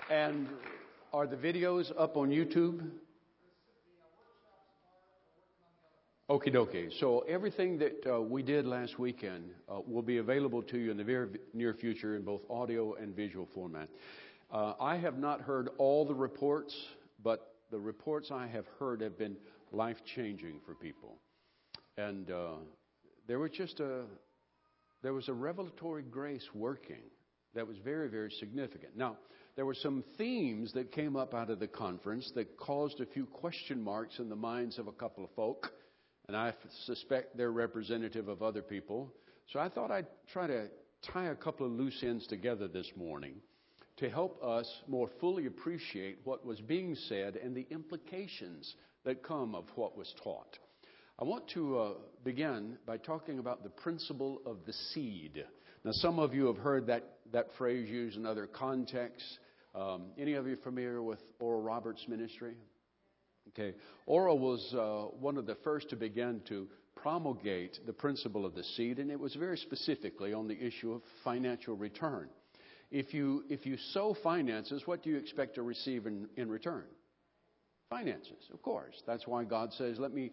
And are the videos up on YouTube? Okie dokie. So everything that we did last weekend will be available to you in the very near future in both audio and visual format. I have not heard all the reports, but the reports I have heard have been life-changing for people. And there was a revelatory grace working that was very, very significant. Now, there were some themes that came up out of the conference that caused a few question marks in the minds of a couple of folk, and I suspect they're representative of other people. So I thought I'd try to tie a couple of loose ends together this morning to help us more fully appreciate what was being said and the implications that come of what was taught. I want to begin by talking about the principle of the seed. Now, some of you have heard that phrase used in other contexts. Any of you familiar with Oral Roberts' ministry? Okay. Oral was one of the first to begin to promulgate the principle of the seed, and it was very specifically on the issue of financial return. If you sow finances, what do you expect to receive in return? Finances, of course. That's why God says, let me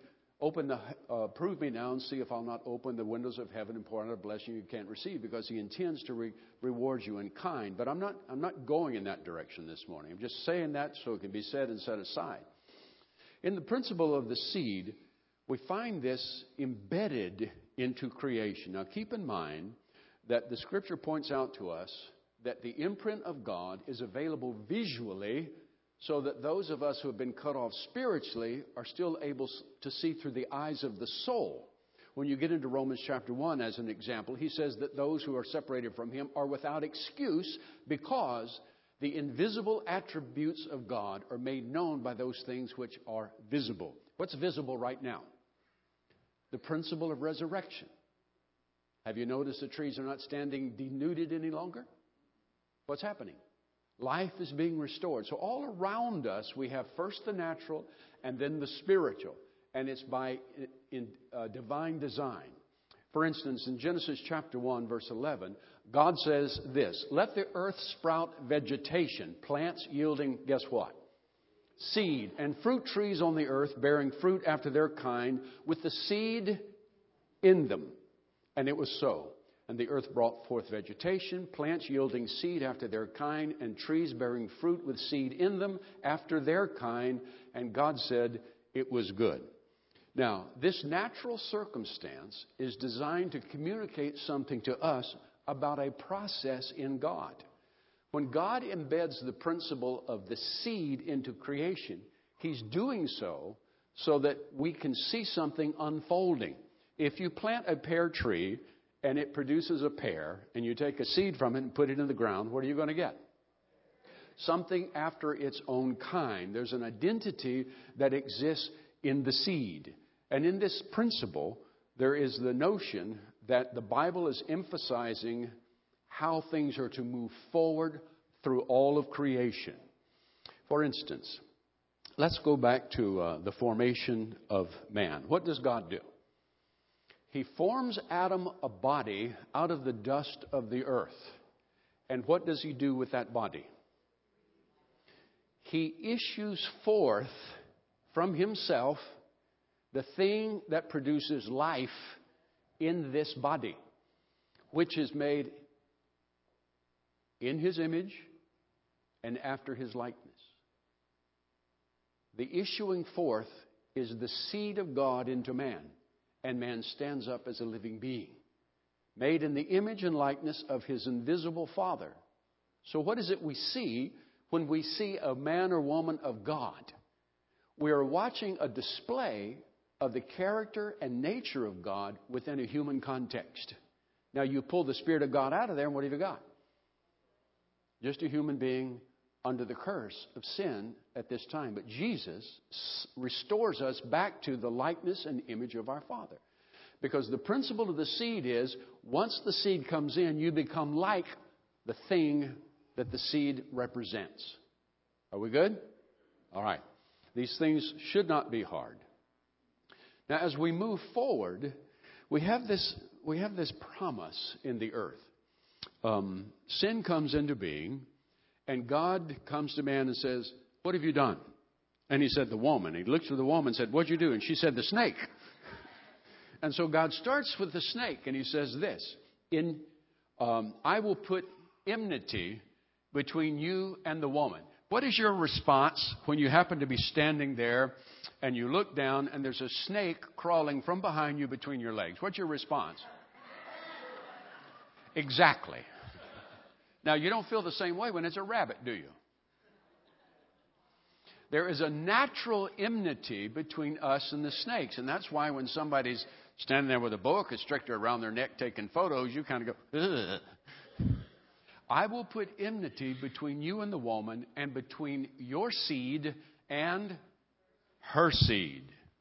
prove me now and see if I'll not open the windows of heaven and pour out a blessing you can't receive, because He intends to reward you in kind. But I'm not going in that direction this morning. I'm just saying that so it can be said and set aside. In the principle of the seed, we find this embedded into creation. Now, keep in mind that the Scripture points out to us that the imprint of God is available visually, so that those of us who have been cut off spiritually are still able to see through the eyes of the soul. When you get into Romans chapter 1 as an example, he says that those who are separated from Him are without excuse, because the invisible attributes of God are made known by those things which are visible. What's visible right now? The principle of resurrection. Have you noticed the trees are not standing denuded any longer? What's happening? Life is being restored. So all around us, we have first the natural and then the spiritual. And it's by divine design. For instance, in Genesis chapter 1, verse 11, God says this: let the earth sprout vegetation, plants yielding, guess what? Seed, and fruit trees on the earth bearing fruit after their kind, with the seed in them. And it was so. And the earth brought forth vegetation, plants yielding seed after their kind, and trees bearing fruit with seed in them after their kind. And God said it was good. Now, this natural circumstance is designed to communicate something to us about a process in God. When God embeds the principle of the seed into creation, He's doing so that we can see something unfolding. If you plant a pear tree and it produces a pear, and you take a seed from it and put it in the ground, what are you going to get? Something after its own kind. There's an identity that exists in the seed. And in this principle, there is the notion that the Bible is emphasizing how things are to move forward through all of creation. For instance, let's go back to the formation of man. What does God do? He forms Adam a body out of the dust of the earth. And what does He do with that body? He issues forth from Himself the thing that produces life in this body, which is made in His image and after His likeness. The issuing forth is the seed of God into man. And man stands up as a living being, made in the image and likeness of His invisible Father. So what is it we see when we see a man or woman of God? We are watching a display of the character and nature of God within a human context. Now, you pull the Spirit of God out of there, and what have you got? Just a human being under the curse of sin at this time. But Jesus restores us back to the likeness and image of our Father. Because the principle of the seed is, once the seed comes in, you become like the thing that the seed represents. Are we good? All right. These things should not be hard. Now, as we move forward, we have this promise in the earth. Sin comes into being, And God comes to man and says, what have you done? And he said, the woman. He looked at the woman and said, what'd you do? And she said, the snake. And so God starts with the snake, and he says this, I will put enmity between you and the woman. What is your response when you happen to be standing there and you look down and there's a snake crawling from behind you between your legs? What's your response? Exactly. Now, you don't feel the same way when it's a rabbit, do you? There is a natural enmity between us and the snakes. And that's why when somebody's standing there with a boa constrictor around their neck taking photos, you kind of go, ugh. I will put enmity between you and the woman, and between your seed and her seed.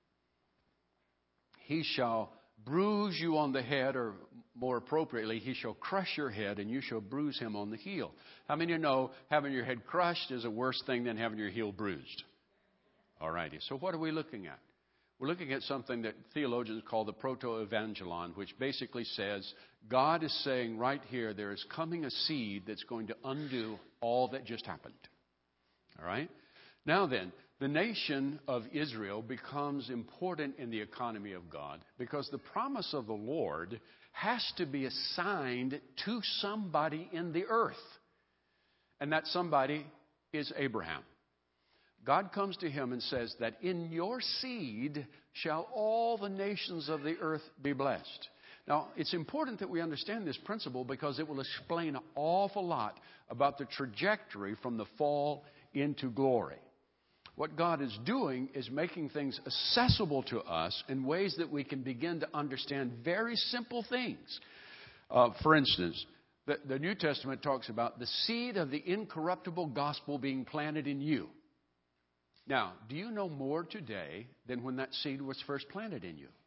He shall bruise you on the head, or more appropriately, he shall crush your head, and you shall bruise him on the heel. How many of you know having your head crushed is a worse thing than having your heel bruised? All righty. So what are we looking at? We're looking at something that theologians call the proto-evangelon, which basically says God is saying right here, there is coming a seed that's going to undo all that just happened. All right? Now then, the nation of Israel becomes important in the economy of God because the promise of the Lord has to be assigned to somebody in the earth. And that somebody is Abraham. God comes to him and says that in your seed shall all the nations of the earth be blessed. Now, it's important that we understand this principle because it will explain an awful lot about the trajectory from the fall into glory. What God is doing is making things accessible to us in ways that we can begin to understand very simple things. For instance, the New Testament talks about the seed of the incorruptible gospel being planted in you. Now, do you know more today than when that seed was first planted in you?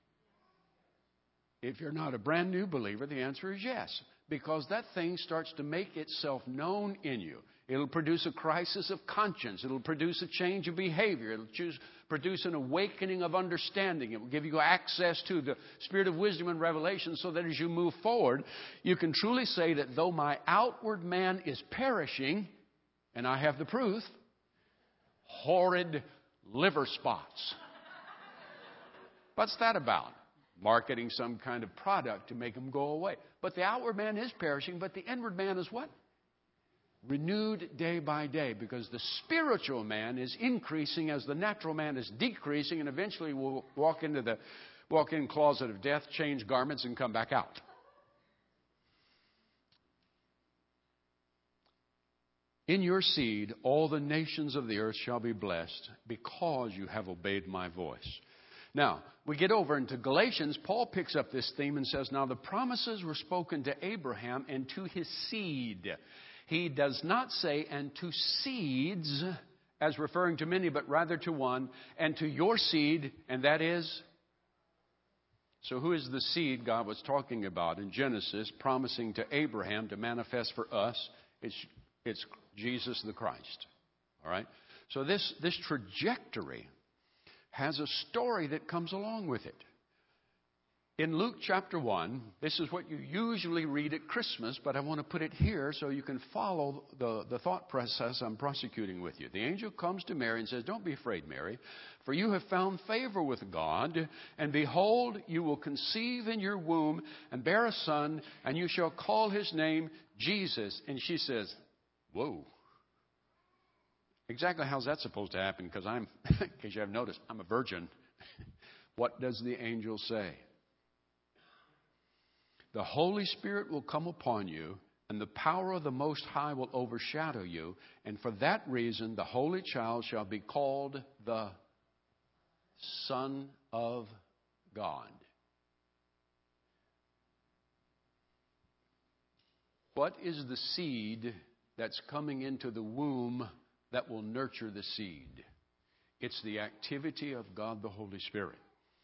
If you're not a brand new believer, the answer is yes. Because that thing starts to make itself known in you. It'll produce a crisis of conscience. It'll produce a change of behavior. It'll produce an awakening of understanding. It will give you access to the spirit of wisdom and revelation so that as you move forward, you can truly say that though my outward man is perishing, and I have the proof, horrid liver spots. What's that about? Marketing some kind of product to make them go away. But the outward man is perishing, but the inward man is what? Renewed day by day, because the spiritual man is increasing as the natural man is decreasing, and eventually will walk into the walk-in closet of death, change garments, and come back out. In your seed, all the nations of the earth shall be blessed because you have obeyed my voice. Now, we get over into Galatians. Paul picks up this theme and says, now the promises were spoken to Abraham and to his seed. He does not say, and to seeds, as referring to many, but rather to one, and to your seed, and that is? So who is the seed God was talking about in Genesis, promising to Abraham to manifest for us? It's Jesus the Christ. All right? So this trajectory has a story that comes along with it. In Luke chapter 1, this is what you usually read at Christmas, but I want to put it here so you can follow the thought process I'm prosecuting with you. The angel comes to Mary and says, don't be afraid, Mary, for you have found favor with God, and behold, you will conceive in your womb and bear a son, and you shall call his name Jesus. And she says, whoa. Exactly how's that supposed to happen? Because in case you haven't noticed, I'm a virgin. What does the angel say? The Holy Spirit will come upon you, and the power of the Most High will overshadow you. And for that reason, the Holy Child shall be called the Son of God. What is the seed that's coming into the womb that will nurture the seed? It's the activity of God the Holy Spirit.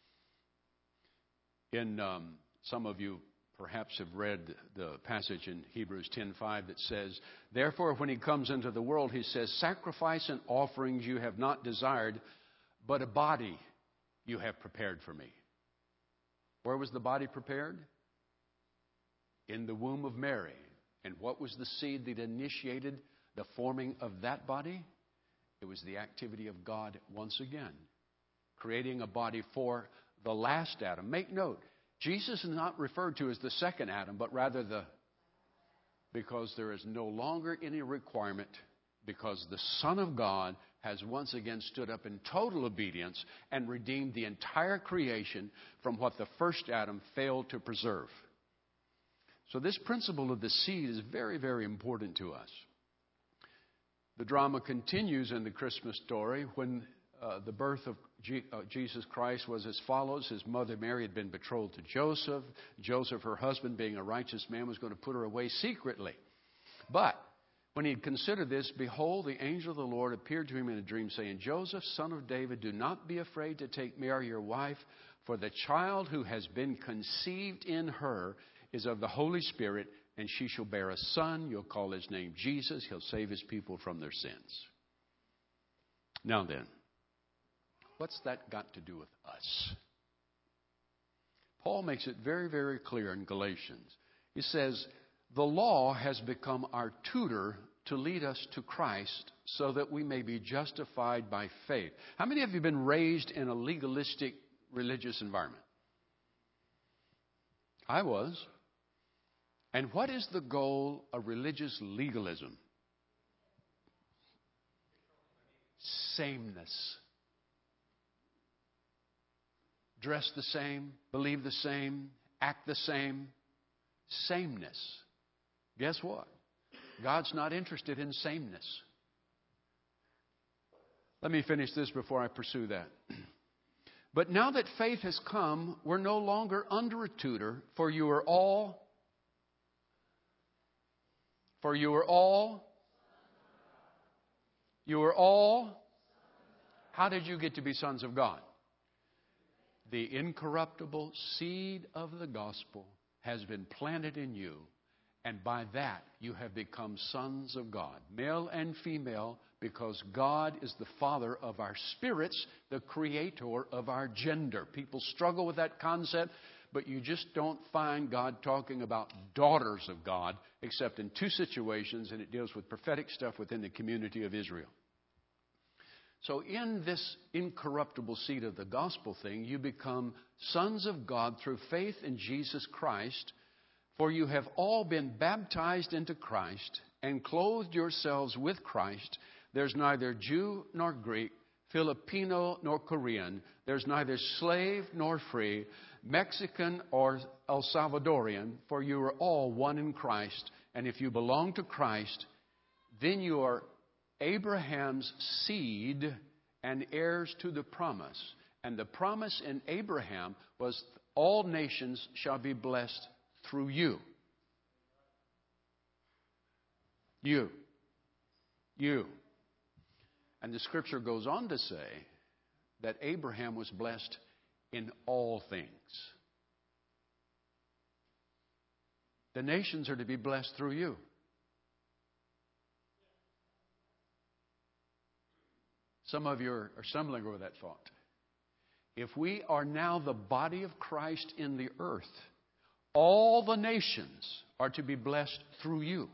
In some of you perhaps have read the passage in Hebrews 10:5 that says, therefore when he comes into the world, he says, sacrifice and offerings you have not desired, but a body you have prepared for me. Where was the body prepared? In the womb of Mary. And what was the seed that initiated the forming of that body, it was the activity of God once again, creating a body for the last Adam. Make note, Jesus is not referred to as the second Adam, but rather because there is no longer any requirement, because the Son of God has once again stood up in total obedience and redeemed the entire creation from what the first Adam failed to preserve. So this principle of the seed is very, very important to us. The drama continues in the Christmas story when the birth of Jesus Christ was as follows. His mother Mary had been betrothed to Joseph. Joseph, her husband, being a righteous man, was going to put her away secretly. But when he had considered this, behold, the angel of the Lord appeared to him in a dream, saying, Joseph, son of David, do not be afraid to take Mary your wife, for the child who has been conceived in her is of the Holy Spirit, and she shall bear a son. You'll call his name Jesus. He'll save his people from their sins. Now then, what's that got to do with us? Paul makes it very, very clear in Galatians. He says, the law has become our tutor to lead us to Christ so that we may be justified by faith. How many of you have been raised in a legalistic religious environment? I was. And what is the goal of religious legalism? Sameness. Dress the same, believe the same, act the same. Sameness. Guess what? God's not interested in sameness. Let me finish this before I pursue that. But now that faith has come, we're no longer under a tutor, for you are all, how did you get to be sons of God? The incorruptible seed of the gospel has been planted in you, and by that you have become sons of God, male and female, because God is the Father of our spirits, the creator of our gender. People struggle with that concept, but you just don't find God talking about daughters of God, except in two situations, and it deals with prophetic stuff within the community of Israel. So in this incorruptible seed of the gospel thing, you become sons of God through faith in Jesus Christ. For you have all been baptized into Christ and clothed yourselves with Christ. There's neither Jew nor Greek, Filipino nor Korean. There's neither slave nor free, Mexican or El Salvadorian, for you are all one in Christ. And if you belong to Christ, then you are Abraham's seed and heirs to the promise. And the promise in Abraham was all nations shall be blessed through you. You. And the scripture goes on to say that Abraham was blessed in all things. The nations are to be blessed through you. Some of you are stumbling over that thought. If we are now the body of Christ in the earth, all the nations are to be blessed through you.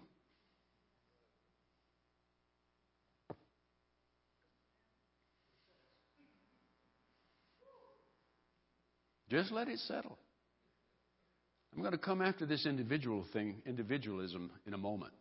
Just let it settle. I'm going to come after this individualism in a moment.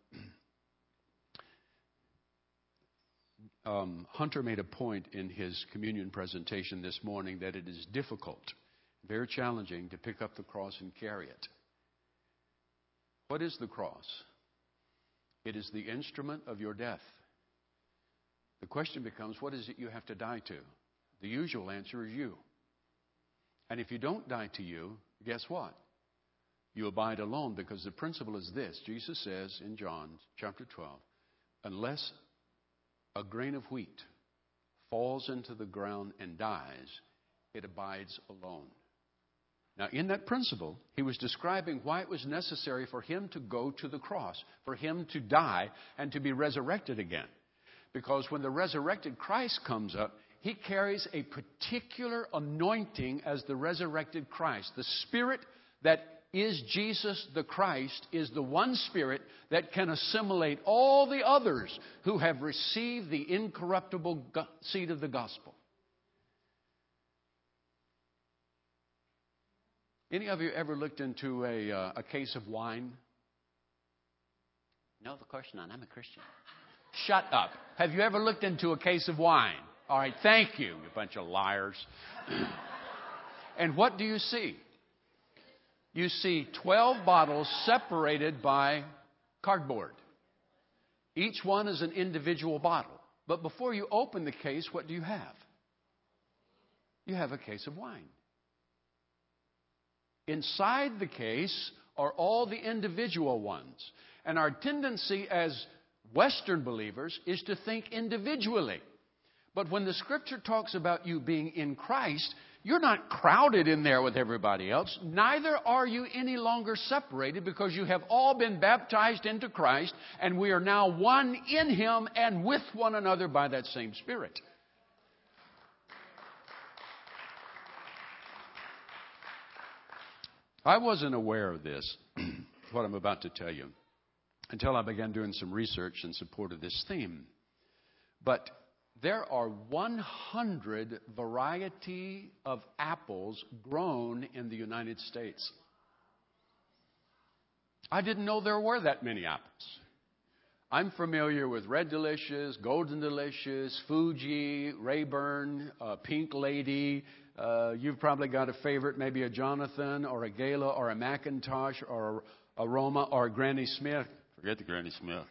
Hunter made a point in his communion presentation this morning that it is difficult, very challenging to pick up the cross and carry it. What is the cross? It is the instrument of your death. The question becomes, what is it you have to die to? The usual answer is you. And if you don't die to you, guess what? You abide alone, because the principle is this. Jesus says in John chapter 12, unless a grain of wheat falls into the ground and dies, it abides alone. Now, in that principle, he was describing why it was necessary for him to go to the cross, for him to die and to be resurrected again. Because when the resurrected Christ comes up, he carries a particular anointing as the resurrected Christ. The Spirit that is Jesus the Christ is the one Spirit that can assimilate all the others who have received the incorruptible seed of the gospel. Any of you ever looked into a case of wine? No, of course not. I'm a Christian. Shut up. Have you ever looked into a case of wine? All right, thank you, you bunch of liars. And what do you see? You see 12 bottles separated by cardboard. Each one is an individual bottle. But before you open the case, what do you have? You have a case of wine. Inside the case are all the individual ones. And our tendency as Western believers is to think individually. But when the Scripture talks about you being in Christ, you're not crowded in there with everybody else. Neither are you any longer separated, because you have all been baptized into Christ, and we are now one in Him and with one another by that same Spirit. I wasn't aware of this, what I'm about to tell you, until I began doing some research in support of this theme. But there are 100 variety of apples grown in the United States. I didn't know there were that many apples. I'm familiar with Red Delicious, Golden Delicious, Fuji, Rayburn, Pink Lady. You've probably got a favorite, maybe a Jonathan or a Gala or a McIntosh or a Roma or a Granny Smith. Forget the Granny Smith.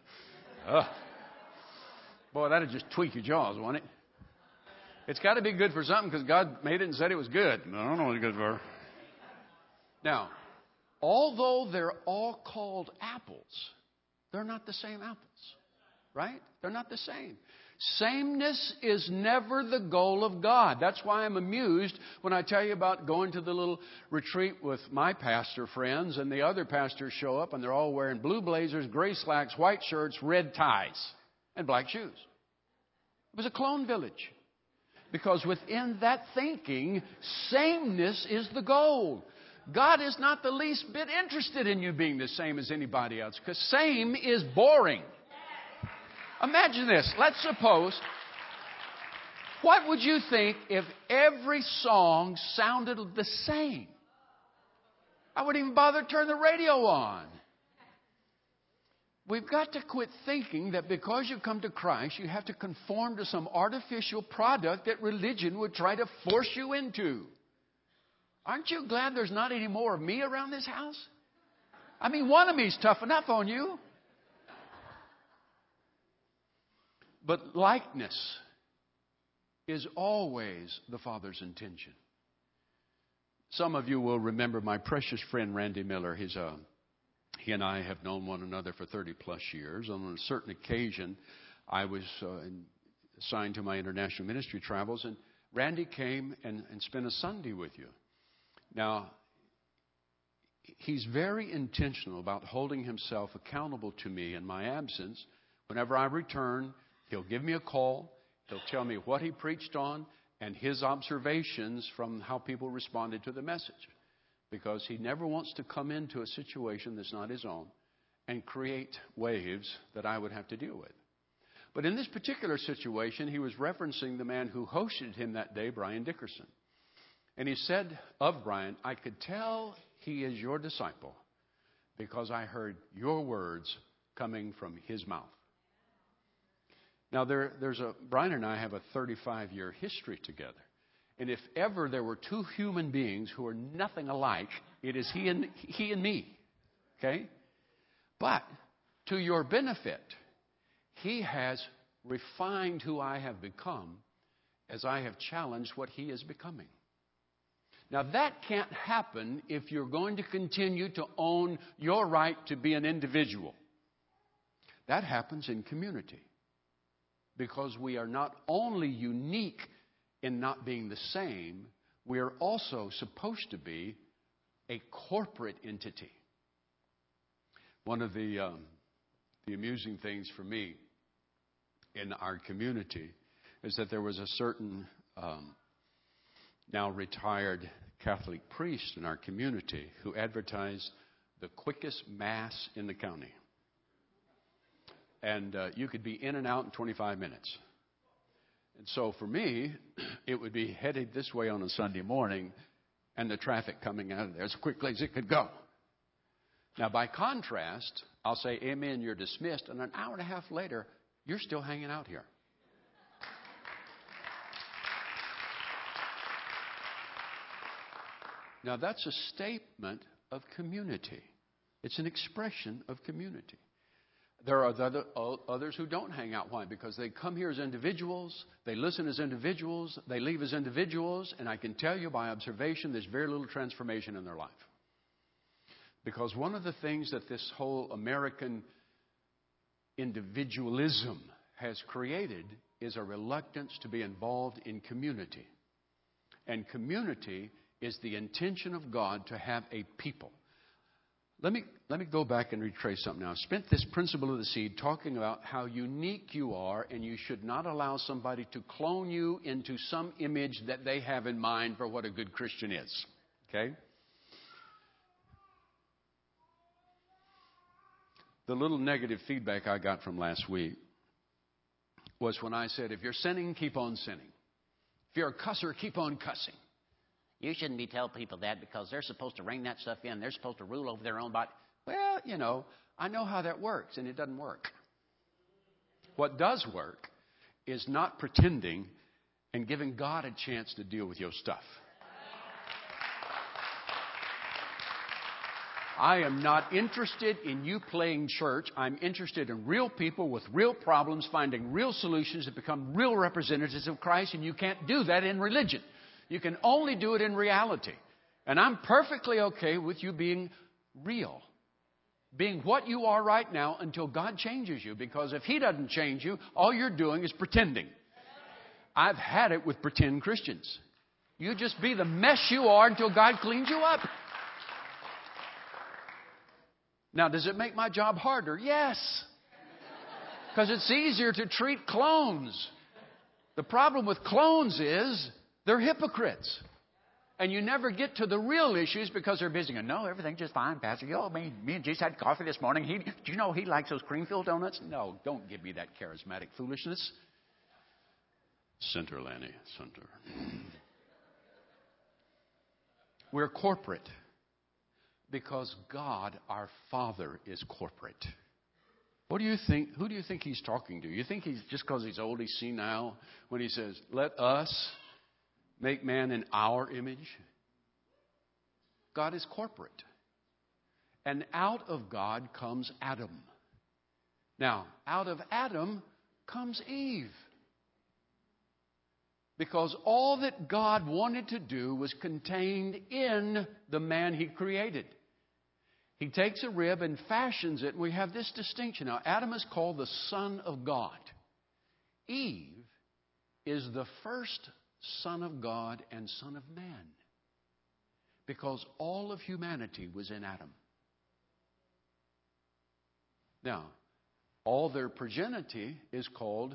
Boy, that'd just tweak your jaws, wouldn't it? It's got to be good for something, because God made it and said it was good. I don't know what it's good for. Now, although they're all called apples, they're not the same apples, right? They're not the same. Sameness is never the goal of God. That's why I'm amused when I tell you about going to the little retreat with my pastor friends, and the other pastors show up and they're all wearing blue blazers, gray slacks, white shirts, red ties, and black shoes. It was a clone village. Because within that thinking, sameness is the goal. God is not the least bit interested in you being the same as anybody else, because same is boring. Imagine this. Let's suppose, what would you think if every song sounded the same? I wouldn't even bother to turn the radio on. We've got to quit thinking that because you come to Christ, you have to conform to some artificial product that religion would try to force you into. Aren't you glad there's not any more of me around this house? I mean, one of me's tough enough on you. But likeness is always the Father's intention. Some of you will remember my precious friend Randy Miller. He and I have known one another for 30 plus years. On a certain occasion, I was assigned to my international ministry travels, and Randy came and spent a Sunday with you. Now, he's very intentional about holding himself accountable to me in my absence. Whenever I return, he'll give me a call. He'll tell me what he preached on and his observations from how people responded to the message. Because he never wants to come into a situation that's not his own and create waves that I would have to deal with. But in this particular situation, he was referencing the man who hosted him that day, Brian Dickerson. And he said of Brian, I could tell he is your disciple because I heard your words coming from his mouth. Now, Brian and I have a 35-year history together. And if ever there were two human beings who are nothing alike, it is he and me. Okay? But to your benefit, he has refined who I have become as I have challenged what he is becoming. Now, that can't happen if you're going to continue to own your right to be an individual. That happens in community. Because we are not only unique in not being the same, we are also supposed to be a corporate entity. One of the amusing things for me in our community is that there was a certain now retired Catholic priest in our community who advertised the quickest Mass in the county. And you could be in and out in 25 minutes. And so for me, it would be headed this way on a Sunday morning and the traffic coming out of there as quickly as it could go. Now, by contrast, I'll say, amen, you're dismissed. And an hour and a half later, you're still hanging out here. Now, that's a statement of community. It's an expression of community. There are others who don't hang out. Why? Because they come here as individuals, they listen as individuals, they leave as individuals, and I can tell you by observation there's very little transformation in their life. Because one of the things that this whole American individualism has created is a reluctance to be involved in community. And community is the intention of God to have a people. Let me go back and retrace something now. I spent this principle of the seed talking about how unique you are, and you should not allow somebody to clone you into some image that they have in mind for what a good Christian is. Okay? The little negative feedback I got from last week was when I said, if you're sinning, keep on sinning. If you're a cusser, keep on cussing. You shouldn't be telling people that because they're supposed to ring that stuff in. They're supposed to rule over their own body. Well, I know how that works, and it doesn't work. What does work is not pretending and giving God a chance to deal with your stuff. I am not interested in you playing church. I'm interested in real people with real problems, finding real solutions that become real representatives of Christ, and you can't do that in religion. You can only do it in reality. And I'm perfectly okay with you being real. Being what you are right now until God changes you. Because if He doesn't change you, all you're doing is pretending. I've had it with pretend Christians. You just be the mess you are until God cleans you up. Now, does it make my job harder? Yes. Because it's easier to treat clones. The problem with clones is they're hypocrites. And you never get to the real issues because they're busy going, no, everything's just fine, Pastor. Me and Jesus had coffee this morning. Do you know he likes those cream-filled donuts? No, don't give me that charismatic foolishness. Center, Lanny, center. We're corporate because God, our Father, is corporate. What do you think? Who do you think He's talking to? You think He's just because He's old, He's senile when He says, let us make man in our image? God is corporate. And out of God comes Adam. Now, out of Adam comes Eve. Because all that God wanted to do was contained in the man He created. He takes a rib and fashions it, and we have this distinction. Now, Adam is called the Son of God. Eve is the first Son of God and Son of Man. Because all of humanity was in Adam. Now, all their progeny is called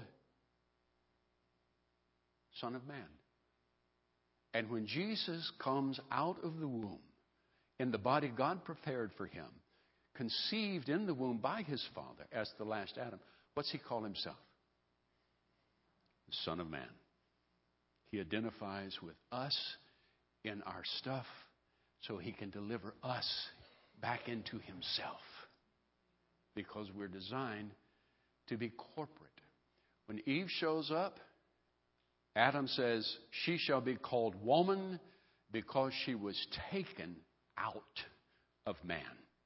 Son of Man. And when Jesus comes out of the womb, in the body God prepared for Him, conceived in the womb by His Father as the last Adam, what's He call Himself? The Son of Man. He identifies with us in our stuff so He can deliver us back into Himself. Because we're designed to be corporate. When Eve shows up, Adam says, she shall be called woman because she was taken out of man.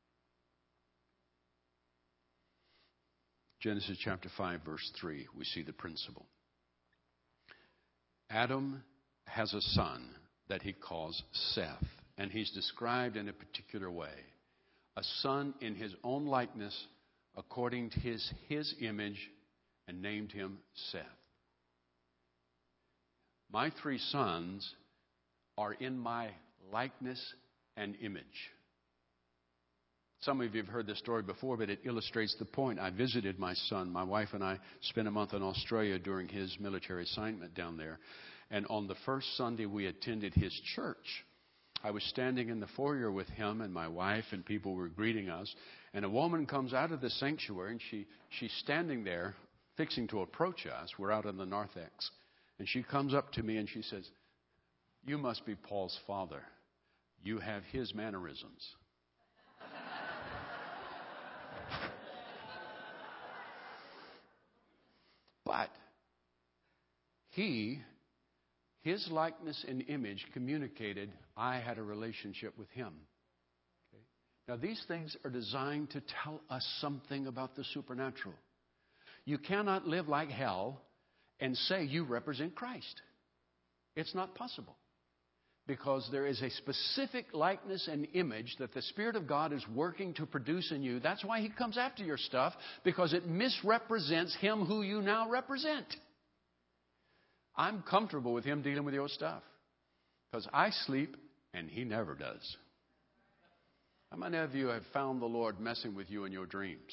Genesis chapter 5, verse 3, we see the principle. Adam has a son that he calls Seth, and he's described in a particular way. A son in his own likeness, according to his image, and named him Seth. My 3 sons are in my likeness and image. Some of you have heard this story before, but it illustrates the point. I visited my son. My wife and I spent a month in Australia during his military assignment down there. And on the first Sunday we attended his church, I was standing in the foyer with him and my wife, and people were greeting us. And a woman comes out of the sanctuary, and she's standing there fixing to approach us. We're out in the narthex. And she comes up to me and she says, "You must be Paul's father. You have his mannerisms." But his likeness and image communicated I had a relationship with him. Okay? Now, these things are designed to tell us something about the supernatural. You cannot live like hell and say you represent Christ. It's not possible. Because there is a specific likeness and image that the Spirit of God is working to produce in you. That's why He comes after your stuff, because it misrepresents Him who you now represent. I'm comfortable with Him dealing with your stuff, because I sleep and He never does. How many of you have found the Lord messing with you in your dreams?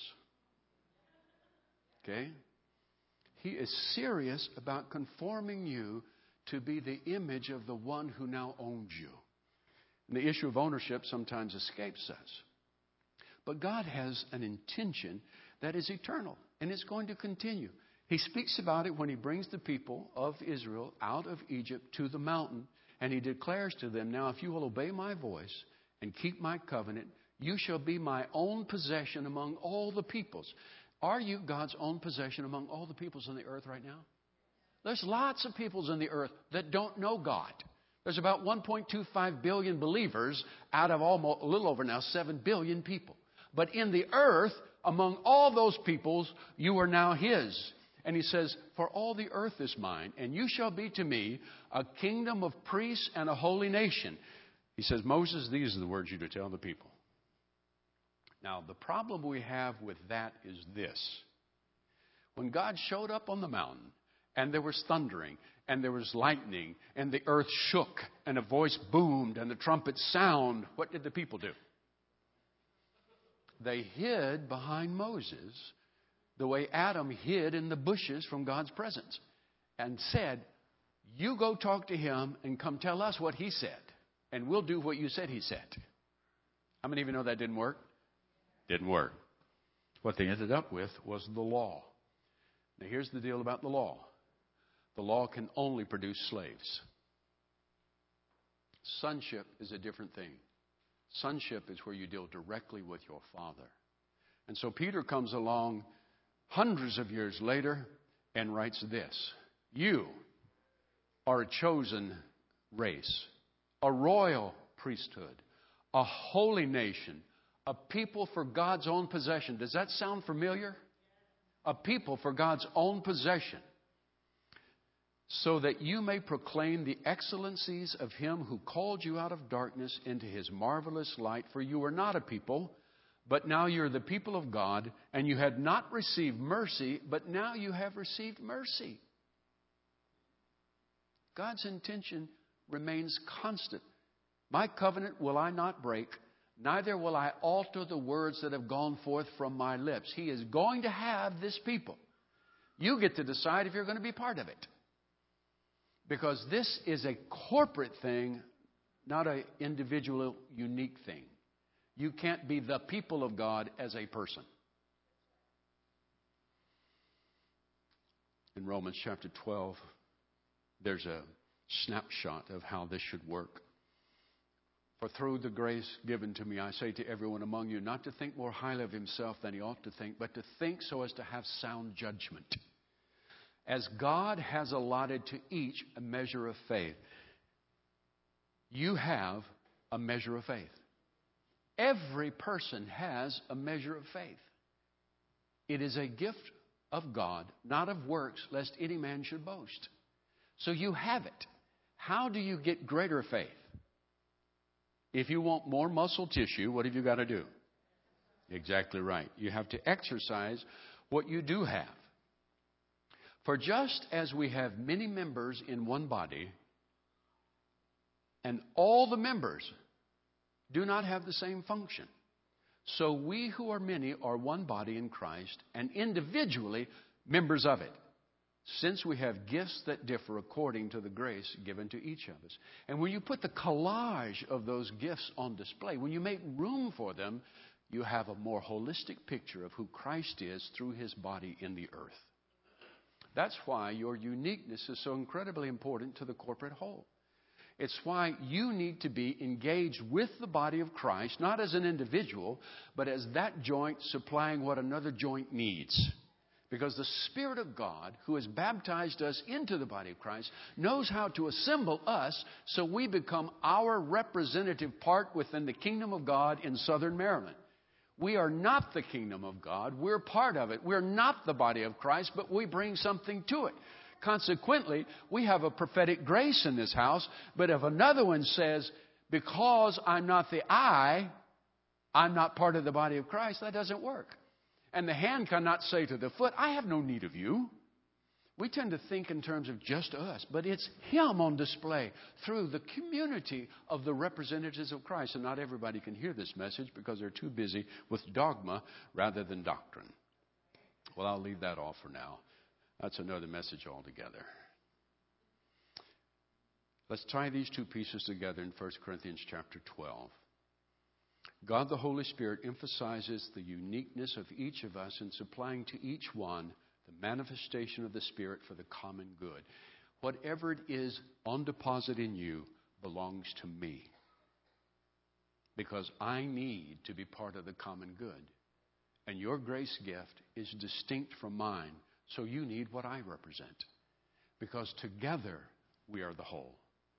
Okay? He is serious about conforming you to be the image of the one who now owns you. And the issue of ownership sometimes escapes us. But God has an intention that is eternal, and it's going to continue. He speaks about it when He brings the people of Israel out of Egypt to the mountain, and He declares to them, "Now if you will obey my voice and keep my covenant, you shall be my own possession among all the peoples." Are you God's own possession among all the peoples on the earth right now? There's lots of peoples on the earth that don't know God. There's about 1.25 billion believers out of almost a little over now 7 billion people. But in the earth, among all those peoples, you are now His. And He says, "For all the earth is mine, and you shall be to me a kingdom of priests and a holy nation." He says, "Moses, these are the words you to tell the people." Now, the problem we have with that is this. When God showed up on the mountain, and there was thundering, and there was lightning, and the earth shook, and a voice boomed, and the trumpet sound, what did the people do? They hid behind Moses the way Adam hid in the bushes from God's presence, and said, "You go talk to him and come tell us what he said, and we'll do what you said he said." How many of you know that didn't work? Didn't work. What they ended up with was the law. Now, here's the deal about the law. The law can only produce slaves. Sonship is a different thing. Sonship is where you deal directly with your Father. And so Peter comes along hundreds of years later and writes this: "You are a chosen race, a royal priesthood, a holy nation, a people for God's own possession." Does that sound familiar? A people for God's own possession, so that you may proclaim the excellencies of Him who called you out of darkness into His marvelous light. For you are not a people, but now you're the people of God, and you had not received mercy, but now you have received mercy. God's intention remains constant. "My covenant will I not break, neither will I alter the words that have gone forth from my lips." He is going to have this people. You get to decide if you're going to be part of it. Because this is a corporate thing, not an individual, unique thing. You can't be the people of God as a person. In Romans chapter 12, there's a snapshot of how this should work. "For through the grace given to me, I say to everyone among you, not to think more highly of himself than he ought to think, but to think so as to have sound judgment. As God has allotted to each a measure of faith." You have a measure of faith. Every person has a measure of faith. It is a gift of God, not of works, lest any man should boast. So you have it. How do you get greater faith? If you want more muscle tissue, what have you got to do? Exactly right. You have to exercise what you do have. "For just as we have many members in one body, and all the members do not have the same function, so we who are many are one body in Christ, and individually members of it." since we have gifts that differ according to the grace given to each of us. And when you put the collage of those gifts on display, when you make room for them, you have a more holistic picture of who Christ is through His body in the earth. That's why your uniqueness is so incredibly important to the corporate whole. It's why you need to be engaged with the body of Christ, not as an individual, but as that joint supplying what another joint needs. Because the Spirit of God, who has baptized us into the body of Christ, knows how to assemble us so we become our representative part within the kingdom of God in Southern Maryland. We are not the kingdom of God. We're part of it. We're not the body of Christ, but we bring something to it. Consequently, we have a prophetic grace in this house, but if another one says, because I'm not the eye, I'm not part of the body of Christ, that doesn't work. And the hand cannot say to the foot, I have no need of you. We tend to think in terms of just us, but it's Him on display through the community of the representatives of Christ. And not everybody can hear this message because they're too busy with dogma rather than doctrine. Well, I'll leave that off for now. That's another message altogether. Let's tie these two pieces together in 1 Corinthians chapter 12. God the Holy Spirit emphasizes the uniqueness of each of us in supplying to each one the manifestation of the Spirit for the common good. Whatever it is on deposit in you belongs to me. Because I need to be part of the common good. And your grace gift is distinct from mine. So you need what I represent. Because together we are the whole.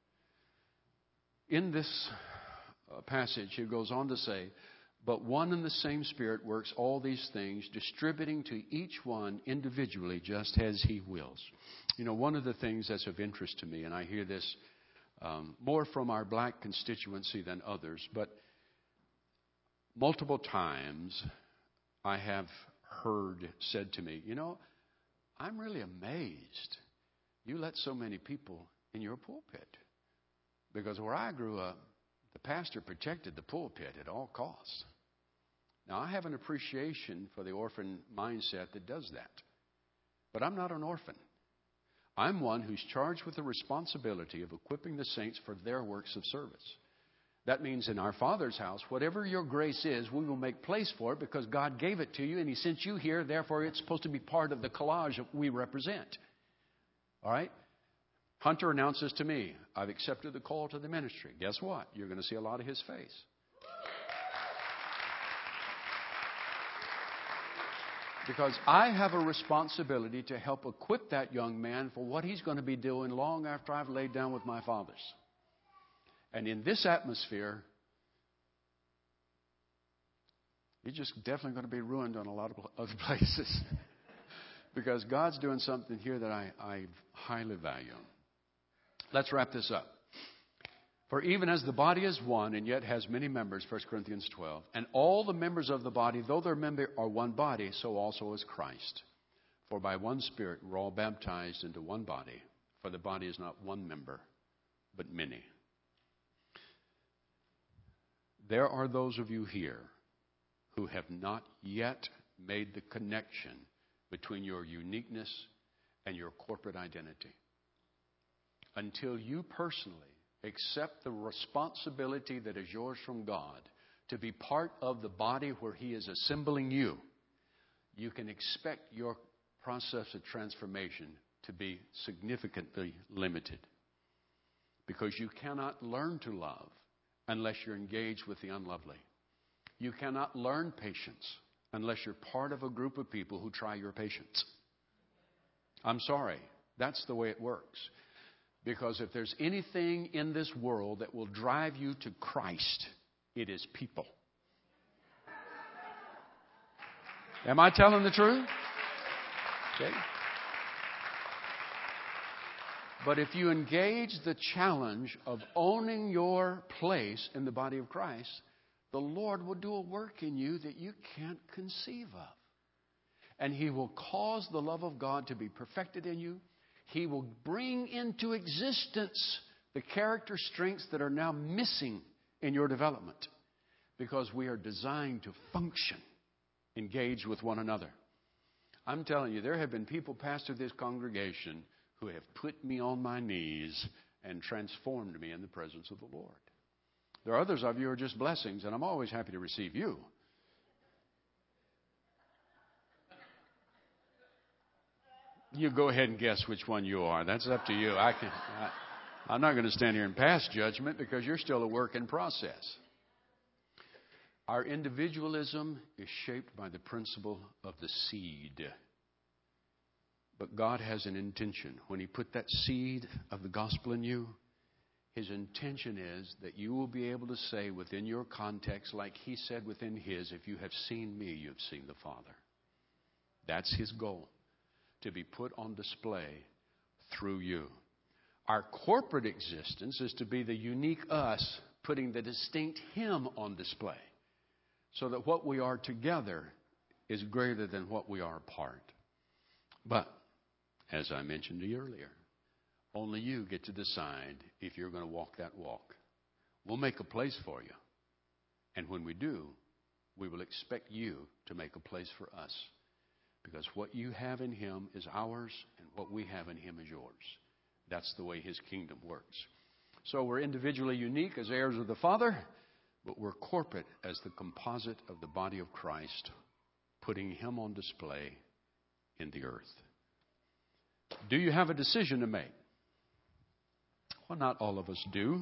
In this passage, it goes on to say, but one and the same Spirit works all these things, distributing to each one individually just as He wills. You know, one of the things that's of interest to me, and I hear this more from our black constituency than others, but multiple times I have heard said to me, you know, I'm really amazed you let so many people in your pulpit. Because where I grew up, the pastor protected the pulpit at all costs. Now, I have an appreciation for the orphan mindset that does that. But I'm not an orphan. I'm one who's charged with the responsibility of equipping the saints for their works of service. That means in our Father's house, whatever your grace is, we will make place for it because God gave it to you and He sent you here. Therefore, it's supposed to be part of the collage that we represent. All right? Hunter announces to me, I've accepted the call to the ministry. Guess what? You're going to see a lot of his face. Because I have a responsibility to help equip that young man for what he's going to be doing long after I've laid down with my fathers. And in this atmosphere, he's just definitely going to be ruined on a lot of other places. Because God's doing something here that I highly value. Let's wrap this up. For even as the body is one and yet has many members, 1 Corinthians 12, and all the members of the body, though their members are one body, so also is Christ. For by one Spirit we're all baptized into one body. For the body is not one member, but many. There are those of you here who have not yet made the connection between your uniqueness and your corporate identity. Until you personally accept the responsibility that is yours from God to be part of the body where He is assembling you, you can expect your process of transformation to be significantly limited. Because you cannot learn to love unless you're engaged with the unlovely. You cannot learn patience unless you're part of a group of people who try your patience. I'm sorry. That's the way it works. Because if there's anything in this world that will drive you to Christ, it is people. Am I telling the truth? Okay. But if you engage the challenge of owning your place in the body of Christ, the Lord will do a work in you that you can't conceive of. And He will cause the love of God to be perfected in you. He will bring into existence the character strengths that are now missing in your development. Because we are designed to function, engage with one another. I'm telling you, there have been people passed through this congregation who have put me on my knees and transformed me in the presence of the Lord. There are others of you who are just blessings, and I'm always happy to receive you. You go ahead and guess which one you are. That's up to you. I'm not going to stand here and pass judgment because you're still a work in process. Our individualism is shaped by the principle of the seed. But God has an intention. When He put that seed of the gospel in you, His intention is that you will be able to say within your context, like He said within His, if you have seen me, you've seen the Father. That's His goal, to be put on display through you. Our corporate existence is to be the unique us, putting the distinct Him on display, so that what we are together is greater than what we are apart. But, as I mentioned to you earlier, only you get to decide if you're going to walk that walk. We'll make a place for you. And when we do, we will expect you to make a place for us. Because what you have in Him is ours, and what we have in Him is yours. That's the way His kingdom works. So we're individually unique as heirs of the Father, but we're corporate as the composite of the body of Christ, putting Him on display in the earth. Do you have a decision to make? Well, not all of us do.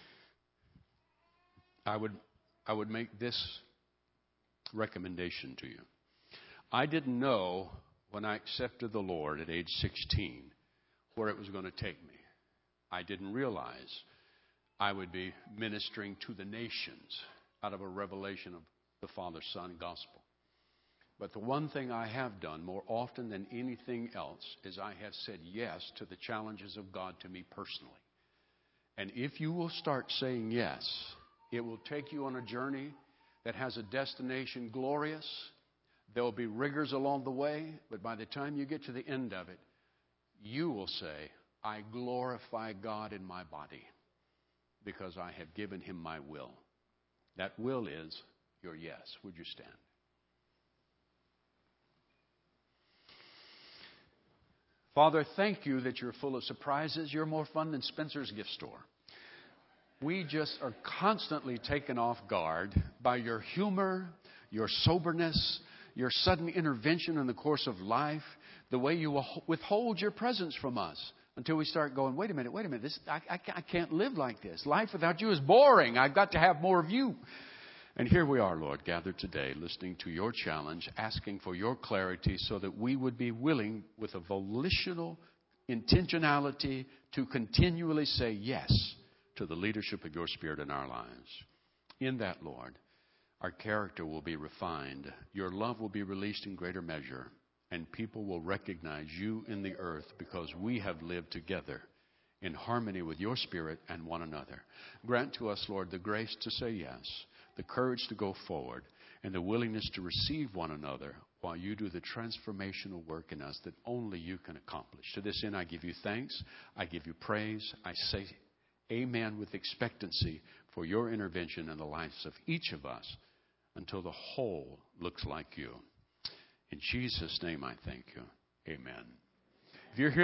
I would make this recommendation to you. I didn't know when I accepted the Lord at age 16 where it was going to take me. I didn't realize I would be ministering to the nations out of a revelation of the Father, Son gospel. But the one thing I have done more often than anything else is I have said yes to the challenges of God to me personally. And if you will start saying yes, it will take you on a journey that has a destination glorious. There will be rigors along the way, but by the time you get to the end of it, you will say, I glorify God in my body because I have given Him my will. That will is your yes. Would you stand? Father, thank you that you're full of surprises. You're more fun than Spencer's gift store. We just are constantly taken off guard by your humor, your soberness, your sudden intervention in the course of life, the way you withhold your presence from us until we start going, wait a minute, I can't live like this. Life without you is boring. I've got to have more of you. And here we are, Lord, gathered today, listening to your challenge, asking for your clarity so that we would be willing with a volitional intentionality to continually say yes to the leadership of your Spirit in our lives. In that, Lord, our character will be refined. Your love will be released in greater measure. And people will recognize you in the earth because we have lived together in harmony with your Spirit and one another. Grant to us, Lord, the grace to say yes, the courage to go forward, and the willingness to receive one another while you do the transformational work in us that only you can accomplish. To this end, I give you thanks. I give you praise. I say amen with expectancy for your intervention in the lives of each of us until the whole looks like you. In Jesus' name I thank you. Amen. If you're here